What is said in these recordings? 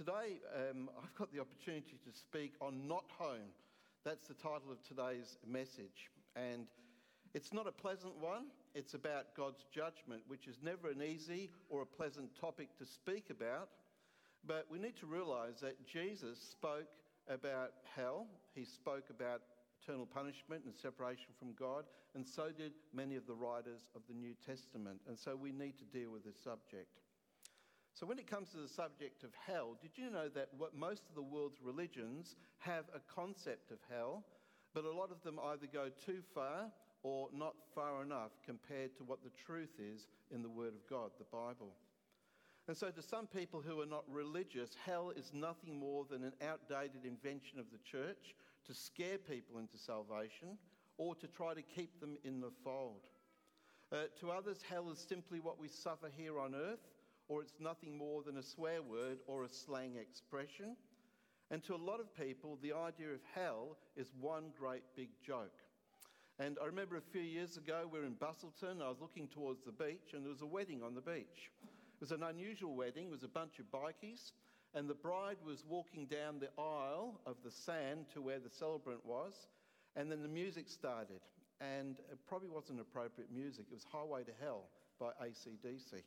Today, I've got the opportunity to speak on Not Home. That's the title of today's message. And it's not a pleasant one. It's about God's judgment, which is never an easy or a pleasant topic to speak about. But we need to realise that Jesus spoke about hell. He spoke about eternal punishment and separation from God. And so did many of the writers of the New Testament. And so we need to deal with this subject. So when it comes to the subject of hell, did you know that most of the world's religions have a concept of hell, but a lot of them either go too far or not far enough compared to what the truth is in the Word of God, the Bible. And so to some people who are not religious, hell is nothing more than an outdated invention of the church to scare people into salvation or to try to keep them in the fold. To others, hell is simply what we suffer here on earth, or it's nothing more than a swear word or a slang expression. And to a lot of people, the idea of hell is one great big joke. And I remember a few years ago, we were in Busselton, I was looking towards the beach, and there was a wedding on the beach. It was an unusual wedding, it was a bunch of bikies, and the bride was walking down the aisle of the sand to where the celebrant was, and then the music started. And it probably wasn't appropriate music, it was Highway to Hell by AC/DC.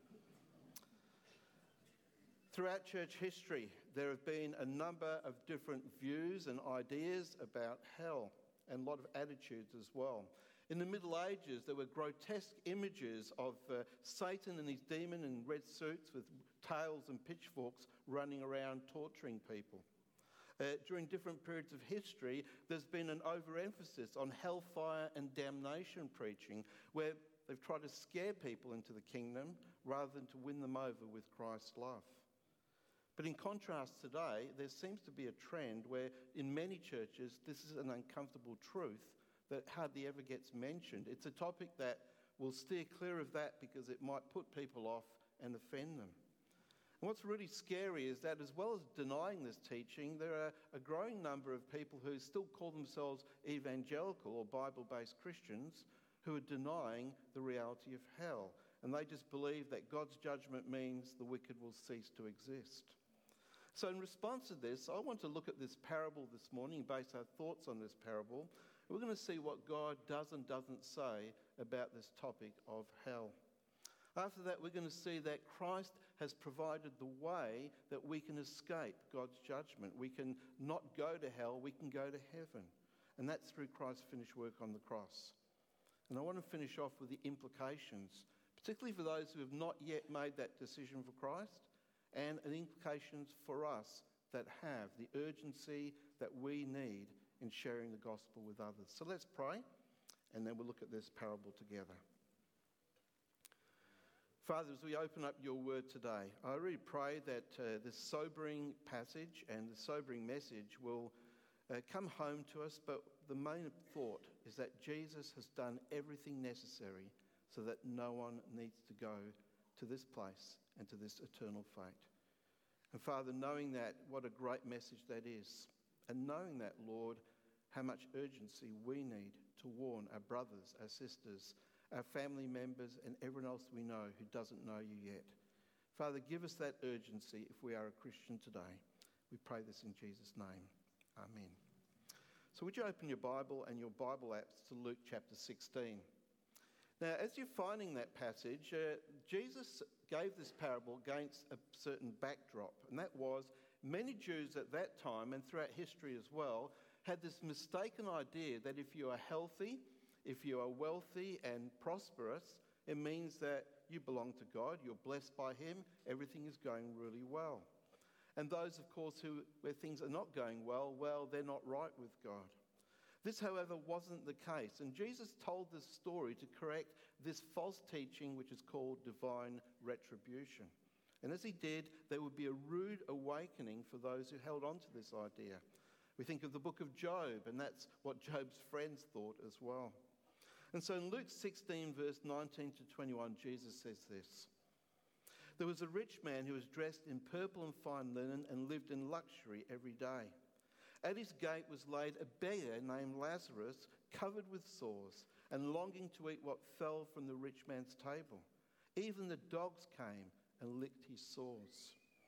Throughout church history, there have been a number of different views and ideas about hell, and a lot of attitudes as well. In the Middle Ages, there were grotesque images of Satan and his demon in red suits with tails and pitchforks running around torturing people. During different periods of history, there's been an overemphasis on hellfire and damnation preaching, where they've tried to scare people into the kingdom rather than to win them over with Christ's love. But in contrast today, there seems to be a trend where in many churches this is an uncomfortable truth that hardly ever gets mentioned. It's a topic that will steer clear of that because it might put people off and offend them. And what's really scary is that as well as denying this teaching, there are a growing number of people who still call themselves evangelical or Bible-based Christians who are denying the reality of hell. And they just believe that God's judgment means the wicked will cease to exist. So in response to this, I want to look at this parable this morning, base our thoughts on this parable. We're going to see what God does and doesn't say about this topic of hell. After that, we're going to see that Christ has provided the way that we can escape God's judgment. We can not go to hell, we can go to heaven. And that's through Christ's finished work on the cross. And I want to finish off with the implications, particularly for those who have not yet made that decision for Christ, and the implications for us that have the urgency that we need in sharing the gospel with others. So let's pray, and then we'll look at this parable together. Father, as we open up your word today, I really pray that this sobering passage and the sobering message will come home to us, but the main thought is that Jesus has done everything necessary so that no one needs to go to this place and to this eternal fate. And Father, knowing that, what a great message that is. And knowing that, Lord, how much urgency we need to warn our brothers, our sisters, our family members, and everyone else we know who doesn't know you yet. Father, give us that urgency if we are a Christian today. We pray this in Jesus' name. Amen. So would you open your Bible and your Bible apps to Luke chapter 16. Now, as you're finding that passage, Jesus gave this parable against a certain backdrop, and that was many Jews at that time, and throughout history as well, had this mistaken idea that if you are healthy, if you are wealthy and prosperous, it means that you belong to God, you're blessed by him, everything is going really well. And those, of course, where things are not going well, they're not right with God. This, however, wasn't the case. And Jesus told this story to correct this false teaching, which is called divine retribution. And as he did, there would be a rude awakening for those who held on to this idea. We think of the book of Job, and that's what Job's friends thought as well. And so in Luke 16, verse 19 to 21, Jesus says this: "There was a rich man who was dressed in purple and fine linen and lived in luxury every day. At his gate was laid a beggar named Lazarus, covered with sores, and longing to eat what fell from the rich man's table. Even the dogs came and licked his sores.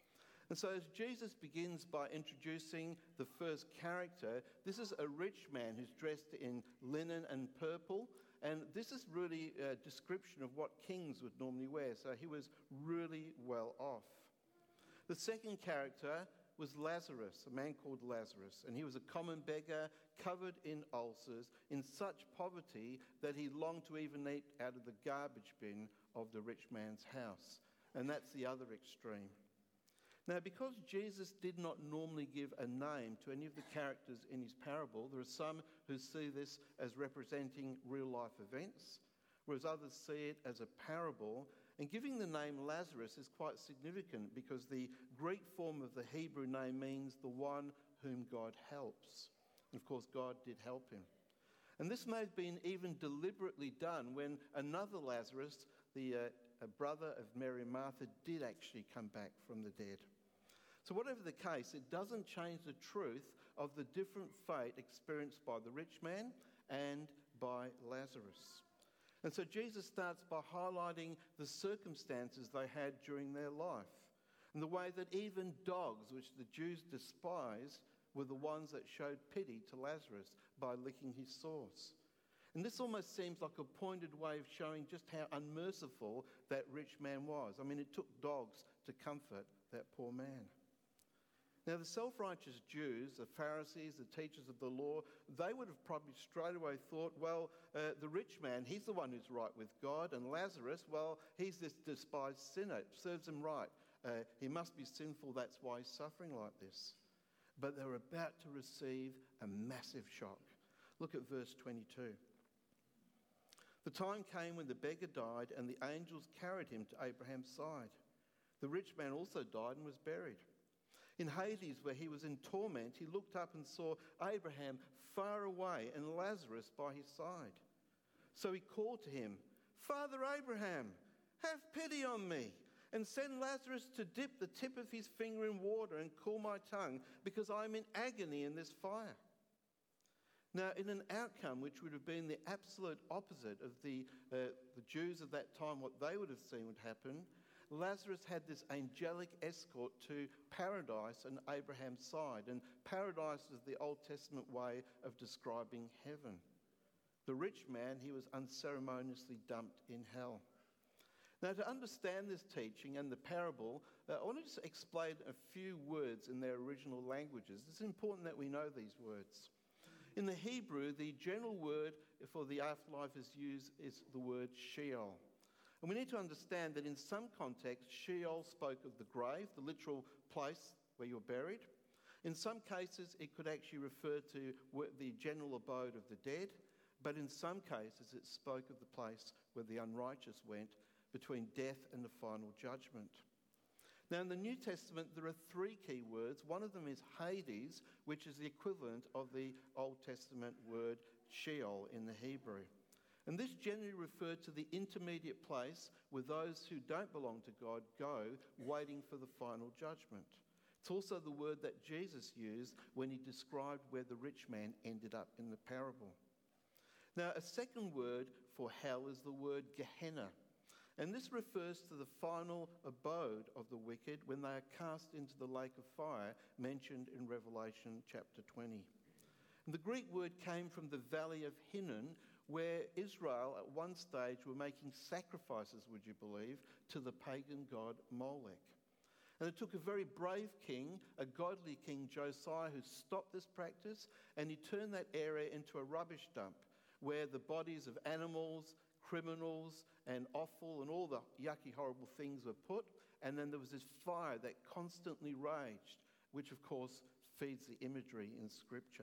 And so as Jesus begins by introducing the first character, this is a rich man who's dressed in linen and purple, and this is really a description of what kings would normally wear, so he was really well off. The second character was Lazarus, a man called Lazarus, and he was a common beggar covered in ulcers, in such poverty that he longed to even eat out of the garbage bin of the rich man's house. And that's the other extreme. Now, because Jesus did not normally give a name to any of the characters in his parable, there are some who see this as representing real-life events, whereas others see it as a parable. And giving the name Lazarus is quite significant because the Greek form of the Hebrew name means the one whom God helps. And of course, God did help him. And this may have been even deliberately done when another Lazarus, a brother of Mary and Martha, did actually come back from the dead. So whatever the case, it doesn't change the truth of the different fate experienced by the rich man and by Lazarus. And so Jesus starts by highlighting the circumstances they had during their life and the way that even dogs, which the Jews despised, were the ones that showed pity to Lazarus by licking his sores. And this almost seems like a pointed way of showing just how unmerciful that rich man was. I mean, it took dogs to comfort that poor man. Now, the self-righteous Jews, the Pharisees, the teachers of the law, they would have probably straight away thought, well, the rich man, he's the one who's right with God, and Lazarus, well, he's this despised sinner. It serves him right. He must be sinful, that's why he's suffering like this. But they were about to receive a massive shock. Look at verse 22. The time came when the beggar died, and the angels carried him to Abraham's side. The rich man also died and was buried. In Hades, where he was in torment, he looked up and saw Abraham far away and Lazarus by his side. So he called to him, "Father Abraham, have pity on me, and send Lazarus to dip the tip of his finger in water and cool my tongue, because I am in agony in this fire." Now, in an outcome which would have been the absolute opposite of the Jews of that time, what they would have seen would happen, Lazarus had this angelic escort to paradise on Abraham's side. And paradise is the Old Testament way of describing heaven. The rich man, he was unceremoniously dumped in hell. Now, to understand this teaching and the parable, I want to just explain a few words in their original languages. It's important that we know these words. In the Hebrew, the general word for the afterlife is the word Sheol. And we need to understand that in some contexts, Sheol spoke of the grave, the literal place where you're buried. In some cases, it could actually refer to the general abode of the dead. But in some cases, it spoke of the place where the unrighteous went between death and the final judgment. Now, in the New Testament, there are three key words. One of them is Hades, which is the equivalent of the Old Testament word Sheol in the Hebrew. And this generally referred to the intermediate place where those who don't belong to God go, waiting for the final judgment. It's also the word that Jesus used when he described where the rich man ended up in the parable. Now, a second word for hell is the word Gehenna. And this refers to the final abode of the wicked when they are cast into the lake of fire mentioned in Revelation chapter 20. And the Greek word came from the valley of Hinnom, where Israel at one stage were making sacrifices, would you believe, to the pagan god Molech. And it took a very brave king, a godly king, Josiah, who stopped this practice, and he turned that area into a rubbish dump where the bodies of animals, criminals, and offal and all the yucky, horrible things were put. And then there was this fire that constantly raged, which of course feeds the imagery in Scripture.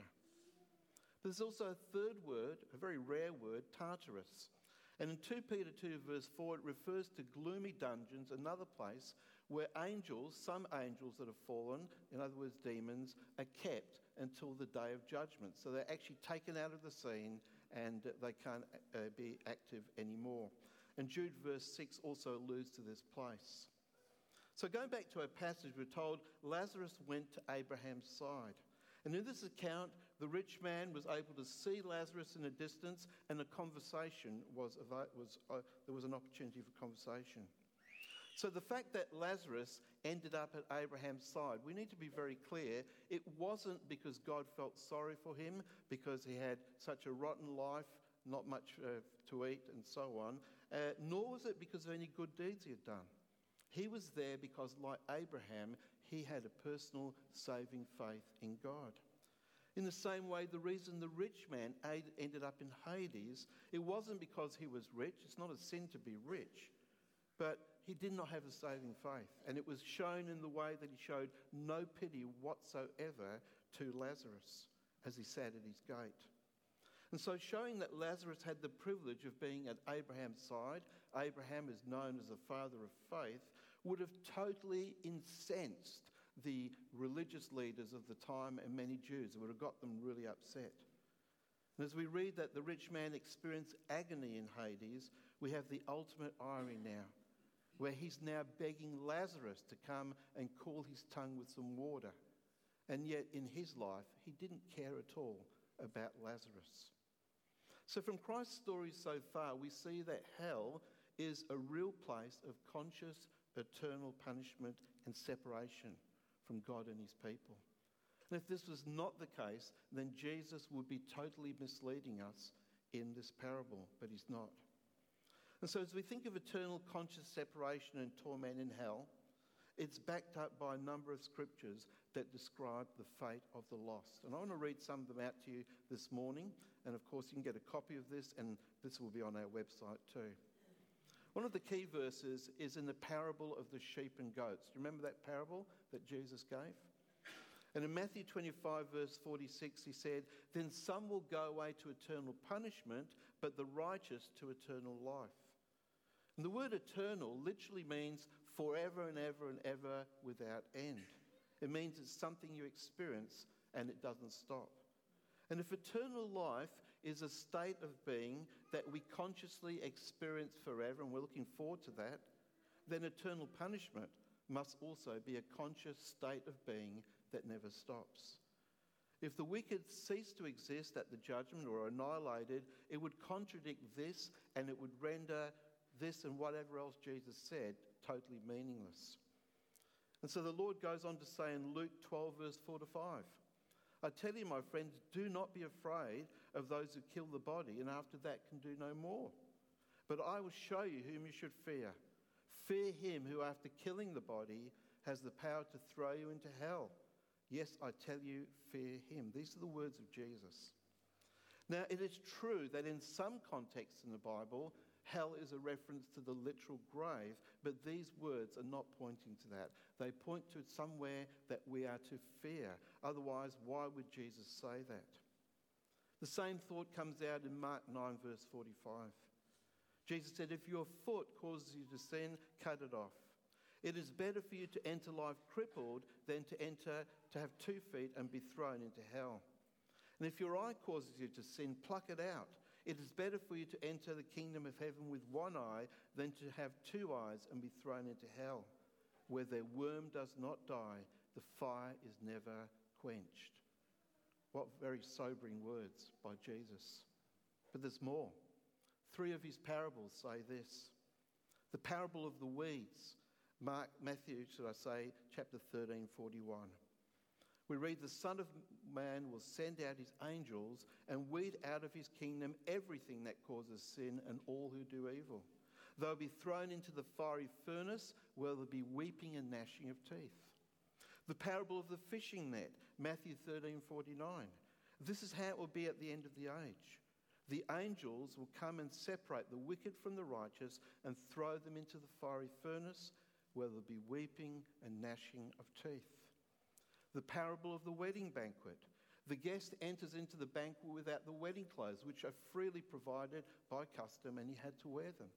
But there's also a third word, a very rare word, Tartarus. And in 2 Peter 2 verse 4, it refers to gloomy dungeons, another place where angels, some angels that have fallen, in other words demons, are kept until the day of judgment. So they're actually taken out of the scene and they can't be active anymore. And Jude verse 6 also alludes to this place. So going back to our passage, we're told Lazarus went to Abraham's side. And in this account, the rich man was able to see Lazarus in a distance, and a conversation there was an opportunity for conversation. So the fact that Lazarus ended up at Abraham's side, we need to be very clear, it wasn't because God felt sorry for him, because he had such a rotten life, not much to eat and so on, nor was it because of any good deeds he had done. He was there because, like Abraham, he had a personal saving faith in God. In the same way, the reason the rich man ended up in Hades, it wasn't because he was rich. It's not a sin to be rich. But he did not have a saving faith. And it was shown in the way that he showed no pity whatsoever to Lazarus as he sat at his gate. And so showing that Lazarus had the privilege of being at Abraham's side, Abraham is known as the father of faith, would have totally incensed the religious leaders of the time and many Jews. It would have got them really upset. And as we read that the rich man experienced agony in Hades, we have the ultimate irony now, where he's now begging Lazarus to come and cool his tongue with some water. And yet in his life, he didn't care at all about Lazarus. So from Christ's story so far, we see that hell is a real place of conscious, eternal punishment and separation from God and his people. And if this was not the case, then Jesus would be totally misleading us in this parable, but he's not. And so as we think of eternal conscious separation and torment in hell, it's backed up by a number of scriptures that describe the fate of the lost. And I want to read some of them out to you this morning. And of course, you can get a copy of this, and this will be on our website too. One of the key verses is in the parable of the sheep and goats. Do you remember that parable that Jesus gave? And in Matthew 25, verse 46, he said, "Then some will go away to eternal punishment, but the righteous to eternal life." And the word eternal literally means forever and ever and ever without end. It means it's something you experience and it doesn't stop. And if eternal life is a state of being that we consciously experience forever, and we're looking forward to that, then eternal punishment must also be a conscious state of being that never stops. If the wicked cease to exist at the judgment or are annihilated, it would contradict this, and it would render this and whatever else Jesus said totally meaningless. And so the Lord goes on to say in Luke 12, verse 4 to 5, "I tell you, my friends, do not be afraid of those who kill the body, and after that can do no more. But I will show you whom you should fear. Fear him who, after killing the body, has the power to throw you into hell. Yes, I tell you, fear him." These are the words of Jesus. Now, it is true that in some contexts in the Bible, hell is a reference to the literal grave, but these words are not pointing to that. They point to somewhere that we are to fear. Otherwise, why would Jesus say that? The same thought comes out in Mark 9, verse 45. Jesus said, "If your foot causes you to sin, cut it off. It is better for you to enter life crippled than to have 2 feet and be thrown into hell. And if your eye causes you to sin, pluck it out. It is better for you to enter the kingdom of heaven with 1 eye than to have 2 eyes and be thrown into hell, where their worm does not die, the fire is never quenched." What very sobering words by Jesus. But there's more. 3 of his parables say this. The parable of the weeds, Matthew, chapter 13, 41. We read, "The Son of Man will send out his angels and weed out of his kingdom everything that causes sin and all who do evil. They'll be thrown into the fiery furnace where there'll be weeping and gnashing of teeth." The parable of the fishing net, Matthew 13, 49. "This is how it will be at the end of the age. The angels will come and separate the wicked from the righteous and throw them into the fiery furnace where there'll be weeping and gnashing of teeth." The parable of the wedding banquet. The guest enters into the banquet without the wedding clothes, which are freely provided by custom, and he had to wear them.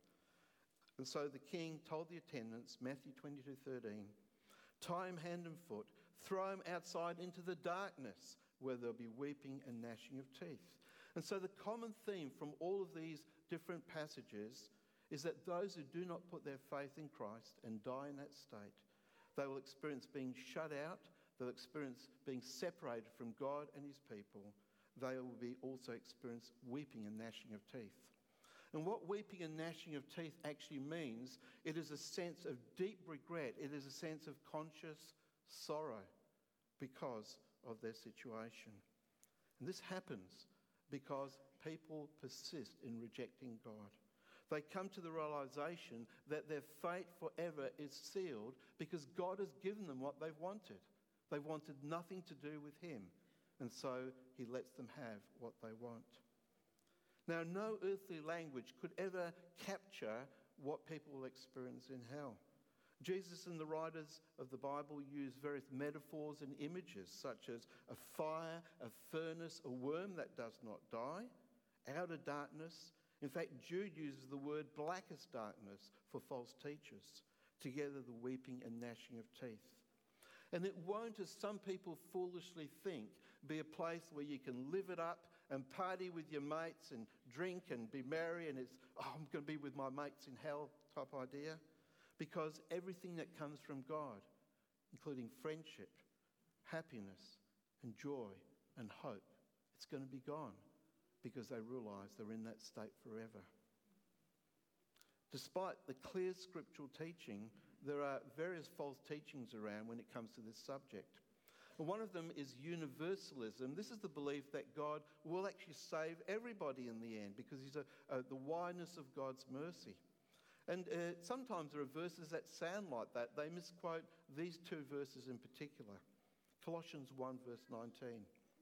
And so the king told the attendants, Matthew 22:13, "Tie him hand and foot, throw him outside into the darkness, where there'll be weeping and gnashing of teeth." And so the common theme from all of these different passages is that those who do not put their faith in Christ and die in that state, they will experience being shut out. They'll experience being separated from God and his people. They will also experience weeping and gnashing of teeth. And what weeping and gnashing of teeth actually means, it is a sense of deep regret. It is a sense of conscious sorrow because of their situation. And this happens because people persist in rejecting God. They come to the realization that their fate forever is sealed because God has given them what they've wanted. They wanted nothing to do with him, and so he lets them have what they want. Now, no earthly language could ever capture what people will experience in hell. Jesus and the writers of the Bible use various metaphors and images, such as a fire, a furnace, a worm that does not die, outer darkness. In fact, Jude uses the word blackest darkness for false teachers, together the weeping and gnashing of teeth. And it won't, as some people foolishly think, be a place where you can live it up and party with your mates and drink and be merry and it's, I'm going to be with my mates in hell type idea. Because everything that comes from God, including friendship, happiness and joy and hope, it's going to be gone because they realize they're in that state forever. Despite the clear scriptural teaching, there are various false teachings around when it comes to this subject. And one of them is universalism. This is the belief that God will actually save everybody in the end because he's the wideness of God's mercy. And sometimes there are verses that sound like that. They misquote these two verses in particular. Colossians 1 verse 19.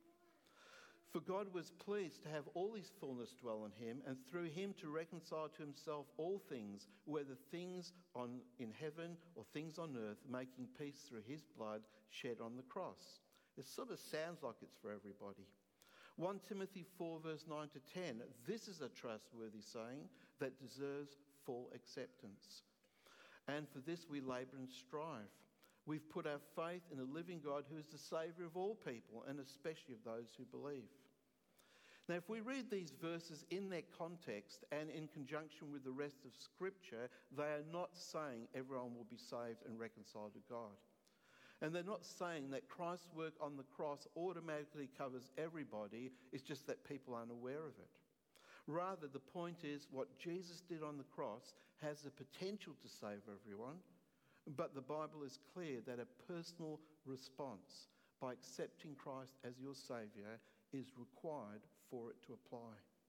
For God was pleased to have all his fullness dwell in him, and through him to reconcile to himself all things, whether things in heaven or things on earth, making peace through his blood shed on the cross. It sort of sounds like it's for everybody. 1 Timothy 4 verse 9 to 10. This is a trustworthy saying that deserves full acceptance. And for this we labour and strive. We've put our faith in the living God who is the Saviour of all people, and especially of those who believe. Now, if we read these verses in their context and in conjunction with the rest of Scripture, they are not saying everyone will be saved and reconciled to God. And they're not saying that Christ's work on the cross automatically covers everybody. It's just that people aren't aware of it. Rather, the point is what Jesus did on the cross has the potential to save everyone, but the Bible is clear that a personal response by accepting Christ as your Saviour is required for it to apply.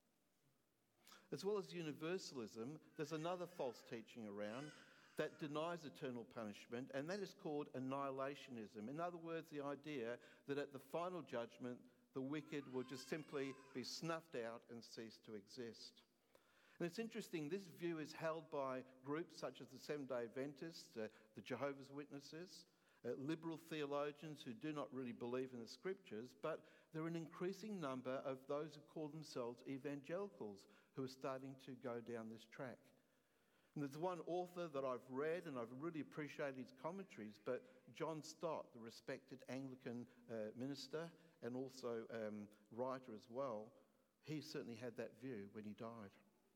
As well as universalism, there's another false teaching around that denies eternal punishment, and that is called annihilationism. In other words, the idea that at the final judgment, the wicked will just simply be snuffed out and cease to exist. And it's interesting, this view is held by groups such as the Seventh-day Adventists, the Jehovah's Witnesses, liberal theologians who do not really believe in the Scriptures, but there are an increasing number of those who call themselves evangelicals who are starting to go down this track. And there's one author that I've read, and I've really appreciated his commentaries, but John Stott, the respected Anglican minister and also writer as well, he certainly had that view when he died.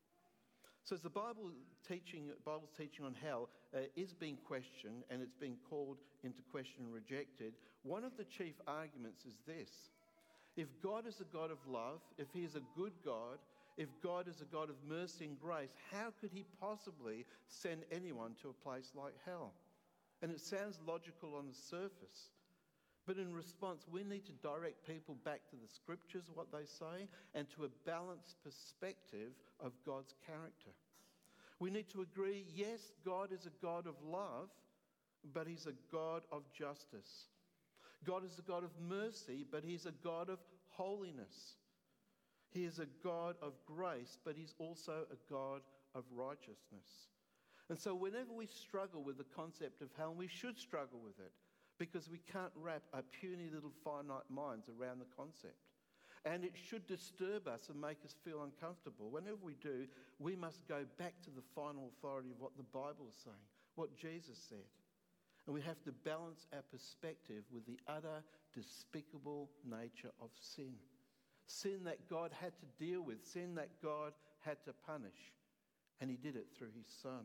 So as the Bible's teaching on hell is being questioned and it's being called into question and rejected, one of the chief arguments is this. If God is a God of love, if he is a good God, if God is a God of mercy and grace, how could he possibly send anyone to a place like hell? And it sounds logical on the surface. But in response, we need to direct people back to the Scriptures, what they say, and to a balanced perspective of God's character. We need to agree, yes, God is a God of love, but he's a God of justice. God is a God of mercy, but he's a God of holiness. He is a God of grace, but he's also a God of righteousness. And so whenever we struggle with the concept of hell, and we should struggle with it, because we can't wrap our puny little finite minds around the concept. And it should disturb us and make us feel uncomfortable. Whenever we do, we must go back to the final authority of what the Bible is saying, what Jesus said. And we have to balance our perspective with the utter despicable nature of sin. Sin that God had to deal with, sin that God had to punish. And he did it through his Son.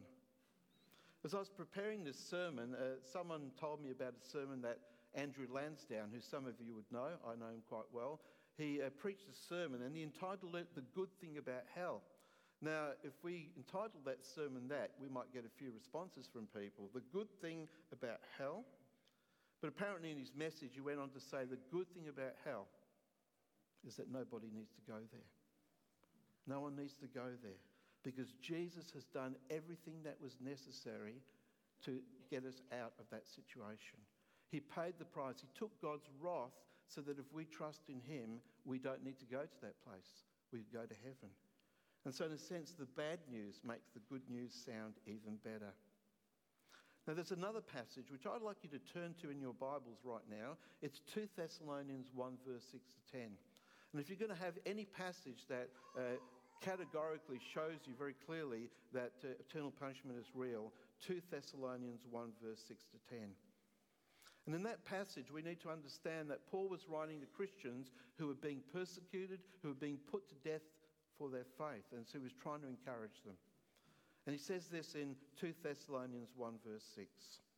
As I was preparing this sermon, someone told me about a sermon that Andrew Lansdowne, who some of you would know, I know him quite well, he preached a sermon and he entitled it The Good Thing About Hell. Now, if we entitled that sermon that, we might get a few responses from people. The good thing about hell. But apparently in his message, he went on to say the good thing about hell is that nobody needs to go there. No one needs to go there because Jesus has done everything that was necessary to get us out of that situation. He paid the price. He took God's wrath so that if we trust in him, we don't need to go to that place. We go to heaven. And so in a sense, the bad news makes the good news sound even better. Now there's another passage which I'd like you to turn to in your Bibles right now. It's 2 Thessalonians 1 verse 6 to 10. And if you're going to have any passage that categorically shows you very clearly that eternal punishment is real, 2 Thessalonians 1 verse 6 to 10. And in that passage, we need to understand that Paul was writing to Christians who were being persecuted, who were being put to death for their faith. And so he was trying to encourage them. And he says this in 2 Thessalonians 1 verse 6.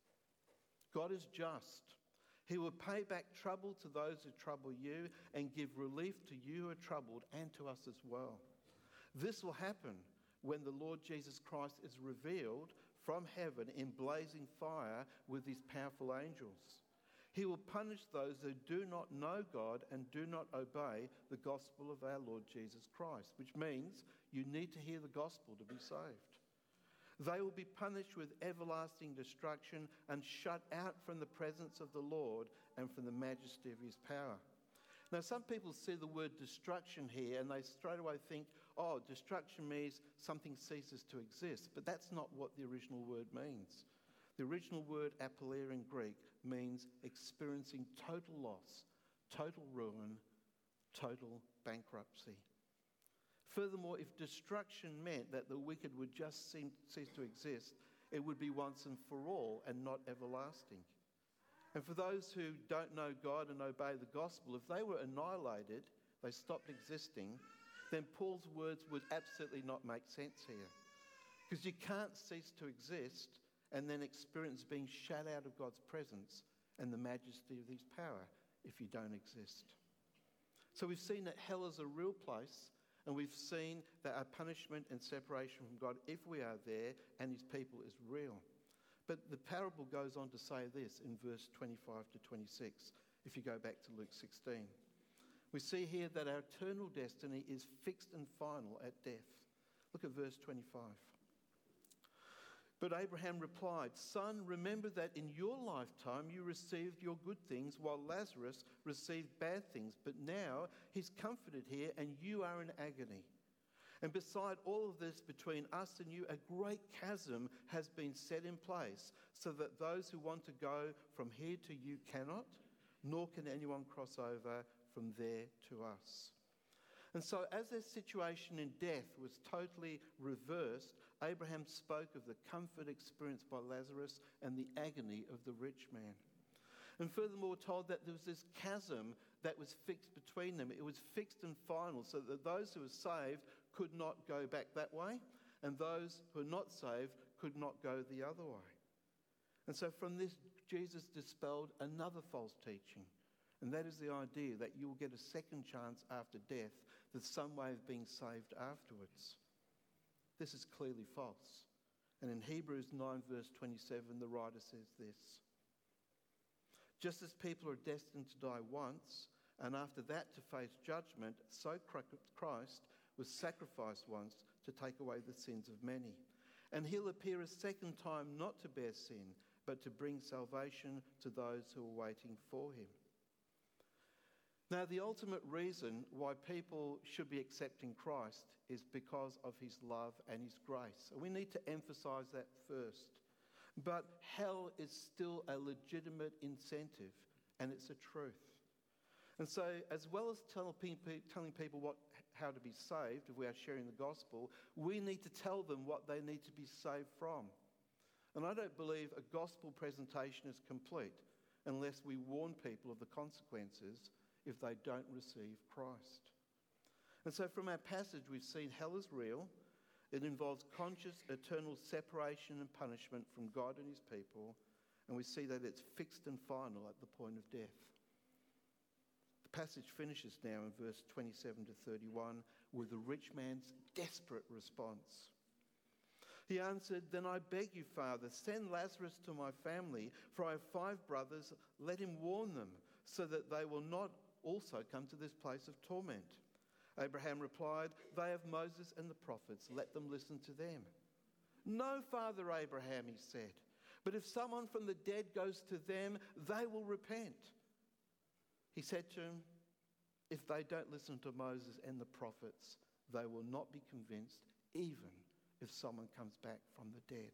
God is just. He will pay back trouble to those who trouble you and give relief to you who are troubled and to us as well. This will happen when the Lord Jesus Christ is revealed from heaven in blazing fire with his powerful angels. He will punish those who do not know God and do not obey the gospel of our Lord Jesus Christ, which means you need to hear the gospel to be saved. They will be punished with everlasting destruction and shut out from the presence of the Lord and from the majesty of his power. Now, some people see the word destruction here and they straight away think, oh, destruction means something ceases to exist. But that's not what the original word means. The original word apaleia in Greek means experiencing total loss, total ruin, total bankruptcy. Furthermore, if destruction meant that the wicked would just cease to exist, it would be once and for all and not everlasting. And for those who don't know God and obey the gospel, if they were annihilated, they stopped existing, then Paul's words would absolutely not make sense here. Because you can't cease to exist and then experience being shut out of God's presence and the majesty of his power if you don't exist. So we've seen that hell is a real place, and we've seen that our punishment and separation from God, if we are there, and his people is real. But the parable goes on to say this in verse 25 to 26, if you go back to Luke 16. We see here that our eternal destiny is fixed and final at death. Look at verse 25. But Abraham replied, "Son, remember that in your lifetime you received your good things while Lazarus received bad things. But now he's comforted here and you are in agony. And beside all of this, between us and you, a great chasm has been set in place so that those who want to go from here to you cannot, nor can anyone cross over from there to us." And so as their situation in death was totally reversed, Abraham spoke of the comfort experienced by Lazarus and the agony of the rich man. And furthermore, told that there was this chasm that was fixed between them. It was fixed and final, so that those who were saved could not go back that way, and those who are not saved could not go the other way. And so from this, Jesus dispelled another false teaching. And that is the idea that you will get a second chance after death. There's some way of being saved afterwards. This is clearly false. And in Hebrews 9 verse 27, the writer says this: "Just as people are destined to die once, and after that to face judgment, so Christ was sacrificed once to take away the sins of many. And he'll appear a second time not to bear sin, but to bring salvation to those who are waiting for him." Now, the ultimate reason why people should be accepting Christ is because of his love and his grace. And we need to emphasize that first. But hell is still a legitimate incentive, and it's a truth. And so, as well as telling people how to be saved, if we are sharing the gospel, we need to tell them what they need to be saved from. And I don't believe a gospel presentation is complete unless we warn people of the consequences if they don't receive Christ. And so from our passage, we've seen hell is real. It involves conscious, eternal separation and punishment from God and his people. And we see that it's fixed and final at the point of death. The passage finishes now in verse 27 to 31 with the rich man's desperate response. He answered, "Then I beg you, Father, send Lazarus to my family, for I have 5 brothers. Let him warn them, so that they will not also come to this place of torment." Abraham replied, "They have Moses and the prophets. Let them listen to them." "No, Father Abraham," he said, "but if someone from the dead goes to them, they will repent." He said to him, "If they don't listen to Moses and the prophets, they will not be convinced, even if someone comes back from the dead."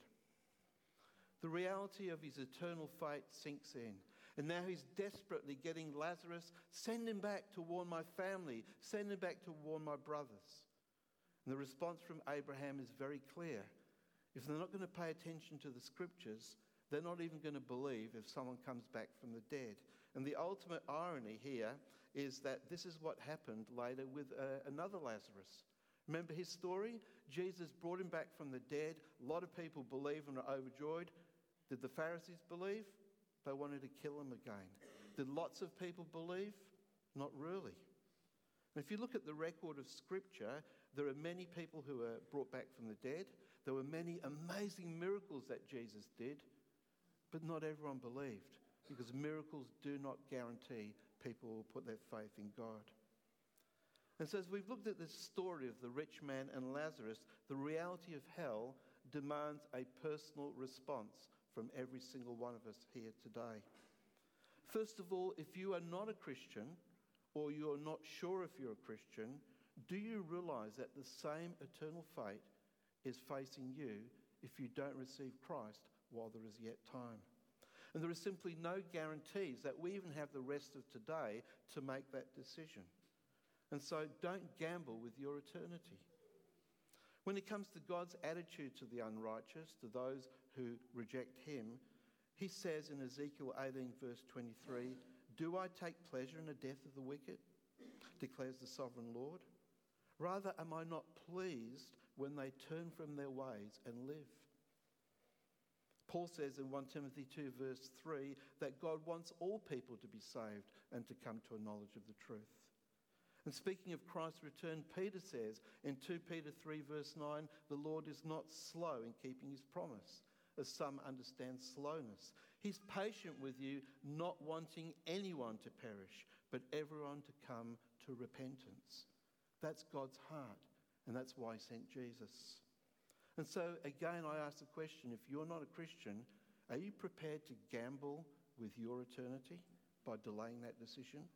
The reality of his eternal fate sinks in. And now he's desperately getting Lazarus, "Send him back to warn my family. Send him back to warn my brothers." And the response from Abraham is very clear. If they're not going to pay attention to the scriptures, they're not even going to believe if someone comes back from the dead. And the ultimate irony here is that this is what happened later with another Lazarus. Remember his story? Jesus brought him back from the dead. A lot of people believe and are overjoyed. Did the Pharisees believe? They wanted to kill him again. Did lots of people believe? Not really. And if you look at the record of Scripture, there are many people who are brought back from the dead. There were many amazing miracles that Jesus did, but not everyone believed, because miracles do not guarantee people will put their faith in God. And so as we've looked at this story of the rich man and Lazarus, the reality of hell demands a personal response from every single one of us here today. First of all, if you are not a Christian, or you're not sure if you're a Christian, do you realize that the same eternal fate is facing you if you don't receive Christ while there is yet time? And there is simply no guarantees that we even have the rest of today to make that decision. And so don't gamble with your eternity. When it comes to God's attitude to the unrighteous, to those who reject him, he says in Ezekiel 18 verse 23, "Do I take pleasure in the death of the wicked? Declares the sovereign Lord. Rather, am I not pleased when they turn from their ways and live?" Paul says in 1 Timothy 2 verse 3 that God wants all people to be saved and to come to a knowledge of the truth. And speaking of Christ's return, Peter says in 2 Peter 3 verse 9, "The Lord is not slow in keeping his promise, as some understand slowness. He's patient with you, not wanting anyone to perish, but everyone to come to repentance." That's God's heart, and that's why he sent Jesus. And so again, I ask the question, if you're not a Christian, are you prepared to gamble with your eternity by delaying that decision?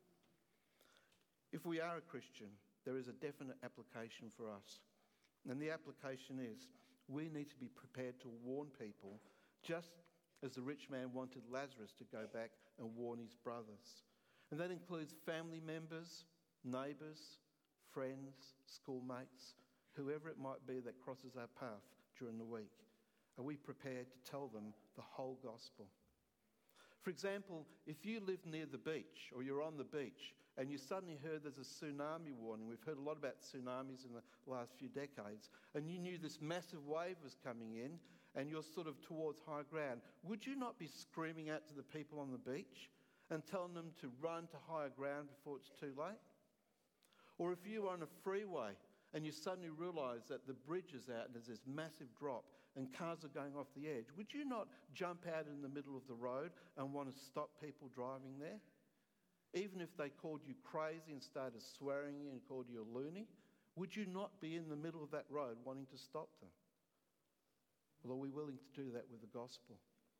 If we are a Christian, there is a definite application for us. And the application is, we need to be prepared to warn people, just as the rich man wanted Lazarus to go back and warn his brothers. And that includes family members, neighbours, friends, schoolmates, whoever it might be that crosses our path during the week. Are we prepared to tell them the whole gospel? For example, if you live near the beach or you're on the beach and you suddenly heard there's a tsunami warning, we've heard a lot about tsunamis in the last few decades, and you knew this massive wave was coming in and you're sort of towards high ground, would you not be screaming out to the people on the beach and telling them to run to higher ground before it's too late? Or if you were on a freeway and you suddenly realise that the bridge is out and there's this massive drop and cars are going off the edge, would you not jump out in the middle of the road and want to stop people driving there? Even if they called you crazy and started swearing you and called you a loony, would you not be in the middle of that road wanting to stop them? Well, are we willing to do that with the gospel?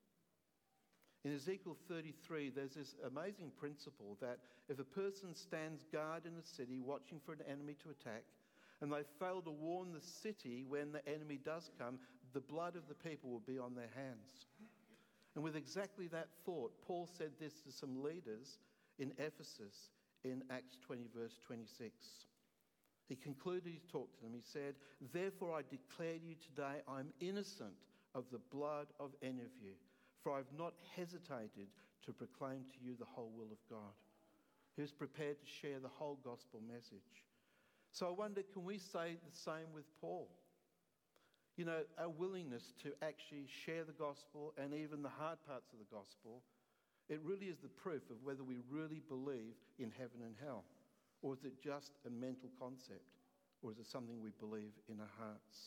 In Ezekiel 33, there's this amazing principle that if a person stands guard in a city watching for an enemy to attack, and they fail to warn the city when the enemy does come, the blood of the people will be on their hands. And with exactly that thought, Paul said this to some leaders in Ephesus in Acts 20 verse 26. He concluded his talk to them. He said, "Therefore I declare to you today, I am innocent of the blood of any of you, for I have not hesitated to proclaim to you the whole will of God." He was prepared to share the whole gospel message. So I wonder, can we say the same with Paul? You know, our willingness to actually share the gospel and even the hard parts of the gospel It really is the proof of whether we really believe in heaven and hell. Or is it just a mental concept? Or is it something we believe in our hearts?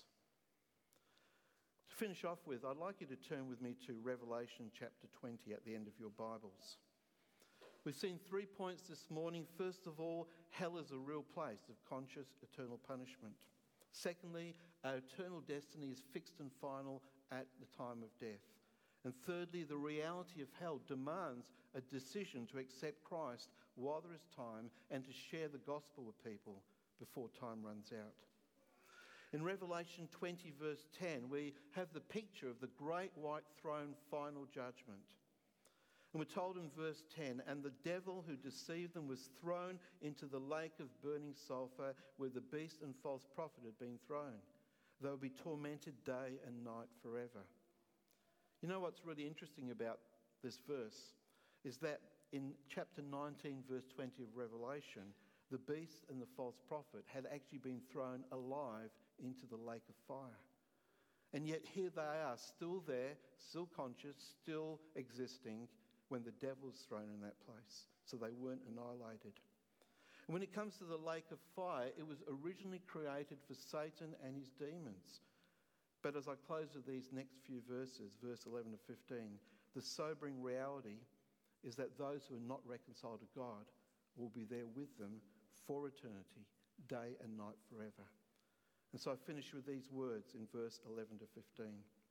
To finish off with, I'd like you to turn with me to Revelation chapter 20 at the end of your Bibles. We've seen 3 points this morning. First of all, hell is a real place of conscious eternal punishment. Secondly, our eternal destiny is fixed and final at the time of death. And thirdly, the reality of hell demands a decision to accept Christ while there is time and to share the gospel with people before time runs out. In Revelation 20 verse 10, we have the picture of the great white throne final judgment. And we're told in verse 10, and the devil who deceived them was thrown into the lake of burning sulfur where the beast and false prophet had been thrown. They will be tormented day and night forever. You know what's really interesting about this verse is that in chapter 19 verse 20 of Revelation, the beast and the false prophet had actually been thrown alive into the lake of fire. And yet here they are, still there, still conscious, still existing, when the devil's thrown in that place. So they weren't annihilated. And when it comes to the lake of fire, it was originally created for Satan and his demons. But as I close with these next few verses, verse 11 to 15, the sobering reality is that those who are not reconciled to God will be there with them for eternity, day and night forever. And so I finish with these words in verse 11 to 15.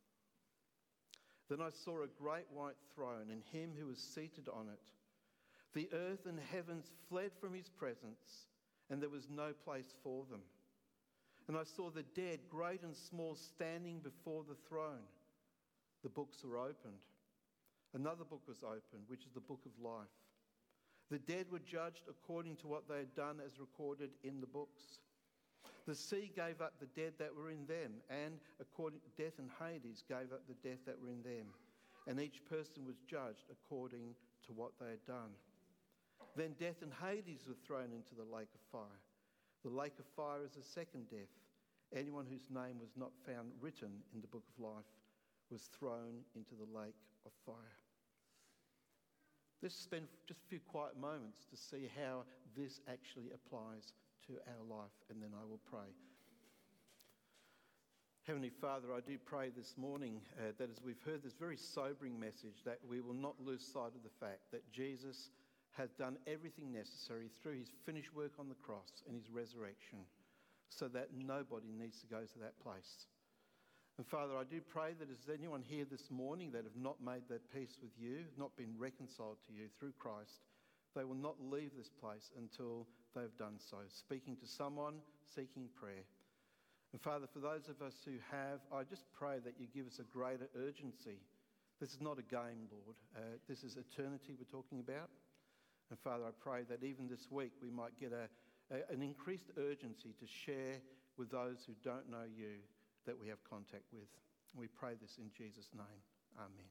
Then I saw a great white throne and him who was seated on it. The earth and heavens fled from his presence, and there was no place for them. And I saw the dead, great and small, standing before the throne. The books were opened. Another book was opened, which is the book of life. The dead were judged according to what they had done as recorded in the books. The sea gave up the dead that were in them, and death and Hades gave up the death that were in them. And each person was judged according to what they had done. Then death and Hades were thrown into the lake of fire. The lake of fire is the second death. Anyone whose name was not found written in the book of life was thrown into the lake of fire. Let's spend just a few quiet moments to see how this actually applies to our life, and then I will pray. Heavenly Father, I do pray this morning that as we've heard this very sobering message, that we will not lose sight of the fact that Jesus has done everything necessary through his finished work on the cross and his resurrection so that nobody needs to go to that place. And Father, I do pray that is anyone here this morning that have not made their peace with you, not been reconciled to you through Christ, they will not leave this place until they've done so, speaking to someone, seeking prayer. And Father, for those of us who have, I just pray that you give us a greater urgency. This is not a game, Lord. This is eternity we're talking about. And Father, I pray that even this week we might get an increased urgency to share with those who don't know you that we have contact with. And we pray this in Jesus' name. Amen.